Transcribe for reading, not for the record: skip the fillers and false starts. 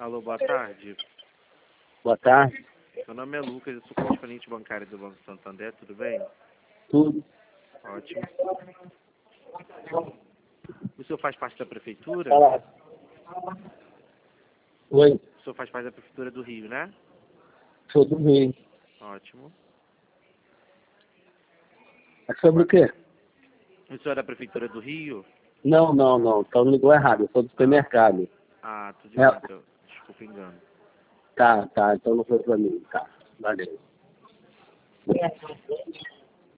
Alô, boa tarde. Boa tarde. Meu nome é Lucas, eu sou correspondente bancário do Banco Santander, tudo bem? Tudo. Ótimo. O senhor faz parte da prefeitura? Fala. Oi, O senhor faz parte da prefeitura do Rio, né? sou do Rio. Ótimo. É sobre o quê? O senhor é da prefeitura do Rio? Não. Então não ligou errado. Eu sou do supermercado. Ah, tudo É. bem, então. Desculpa o engano. Tá. Então não foi pra mim. Tá. Valeu.